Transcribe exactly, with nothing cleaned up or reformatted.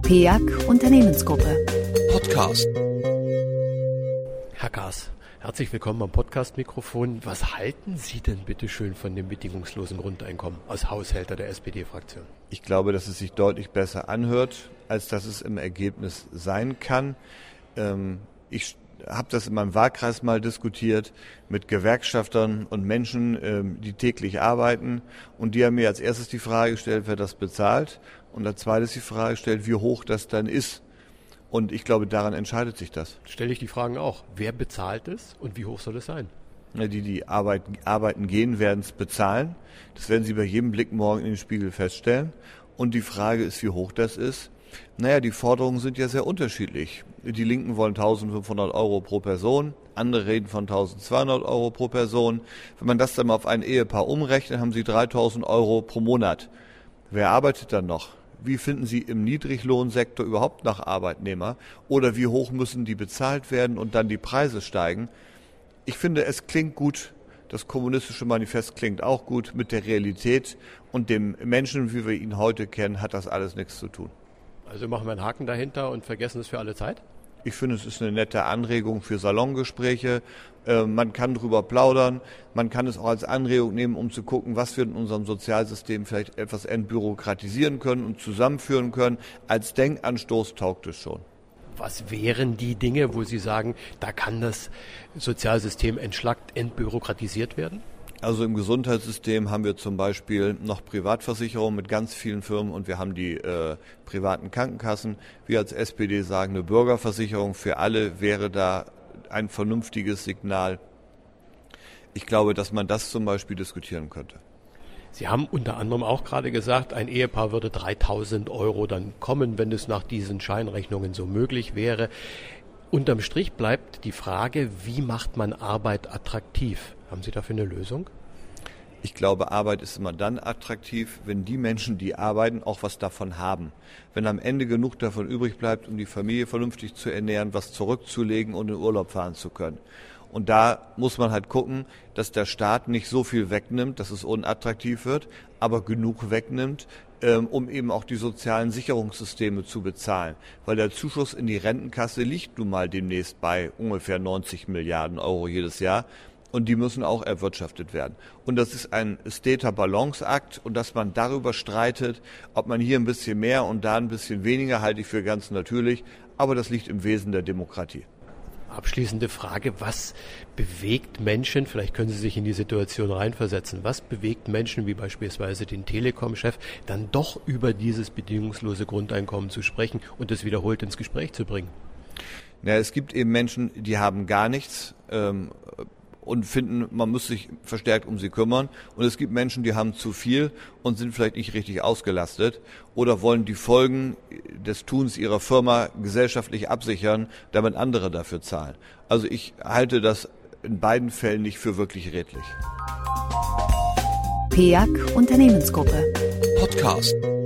P E A C Unternehmensgruppe. Podcast. Herr Gaas, herzlich willkommen am Podcast-Mikrofon. Was halten Sie denn bitte schön von dem bedingungslosen Grundeinkommen als Haushälter der S P D-Fraktion? Ich glaube, dass es sich deutlich besser anhört, als dass es im Ergebnis sein kann. Ähm, ich habe das in meinem Wahlkreis mal diskutiert mit Gewerkschaftern und Menschen, ähm, die täglich arbeiten. Und die haben mir als erstes die Frage gestellt, wer das bezahlt. Und als zweites die Frage gestellt, wie hoch das dann ist. Und ich glaube, daran entscheidet sich das. Stelle ich die Fragen auch. Wer bezahlt es und wie hoch soll es sein? Die, die arbeiten, arbeiten gehen, werden es bezahlen. Das werden Sie bei jedem Blick morgen in den Spiegel feststellen. Und die Frage ist, wie hoch das ist. Naja, die Forderungen sind ja sehr unterschiedlich. Die Linken wollen eintausendfünfhundert Euro pro Person, andere reden von eintausendzweihundert Euro pro Person. Wenn man das dann mal auf ein Ehepaar umrechnet, haben Sie dreitausend Euro pro Monat. Wer arbeitet dann noch? Wie finden Sie im Niedriglohnsektor überhaupt noch Arbeitnehmer? Oder wie hoch müssen die bezahlt werden und dann die Preise steigen? Ich finde, es klingt gut. Das kommunistische Manifest klingt auch gut. Mit der Realität und dem Menschen, wie wir ihn heute kennen, hat das alles nichts zu tun. Also machen wir einen Haken dahinter und vergessen es für alle Zeit? Ich finde, es ist eine nette Anregung für Salongespräche. Äh, man kann drüber plaudern. Man kann es auch als Anregung nehmen, um zu gucken, was wir in unserem Sozialsystem vielleicht etwas entbürokratisieren können und zusammenführen können. Als Denkanstoß taugt es schon. Was wären die Dinge, wo Sie sagen, da kann das Sozialsystem entschlackt, entbürokratisiert werden? Also im Gesundheitssystem haben wir zum Beispiel noch Privatversicherungen mit ganz vielen Firmen und wir haben die äh, privaten Krankenkassen. Wir als S P D sagen, eine Bürgerversicherung für alle wäre da ein vernünftiges Signal. Ich glaube, dass man das zum Beispiel diskutieren könnte. Sie haben unter anderem auch gerade gesagt, ein Ehepaar würde dreitausend Euro dann kommen, wenn es nach diesen Scheinrechnungen so möglich wäre. Unterm Strich bleibt die Frage, wie macht man Arbeit attraktiv? Haben Sie dafür eine Lösung? Ich glaube, Arbeit ist immer dann attraktiv, wenn die Menschen, die arbeiten, auch was davon haben. Wenn am Ende genug davon übrig bleibt, um die Familie vernünftig zu ernähren, was zurückzulegen und in Urlaub fahren zu können. Und da muss man halt gucken, dass der Staat nicht so viel wegnimmt, dass es unattraktiv wird, aber genug wegnimmt, ähm, um eben auch die sozialen Sicherungssysteme zu bezahlen. Weil der Zuschuss in die Rentenkasse liegt nun mal demnächst bei ungefähr neunzig Milliarden Euro jedes Jahr. Und die müssen auch erwirtschaftet werden. Und das ist ein steter Balanceakt. Und dass man darüber streitet, ob man hier ein bisschen mehr und da ein bisschen weniger, halte ich für ganz natürlich. Aber das liegt im Wesen der Demokratie. Abschließende Frage, was bewegt Menschen, vielleicht können Sie sich in die Situation reinversetzen, was bewegt Menschen wie beispielsweise den Telekom-Chef, dann doch über dieses bedingungslose Grundeinkommen zu sprechen und es wiederholt ins Gespräch zu bringen? Ja, es gibt eben Menschen, die haben gar nichts ähm, und finden, man muss sich verstärkt um sie kümmern. Und es gibt Menschen, die haben zu viel und sind vielleicht nicht richtig ausgelastet oder wollen die Folgen des Tuns ihrer Firma gesellschaftlich absichern, damit andere dafür zahlen. Also ich halte das in beiden Fällen nicht für wirklich redlich. P E A C Unternehmensgruppe. Podcast.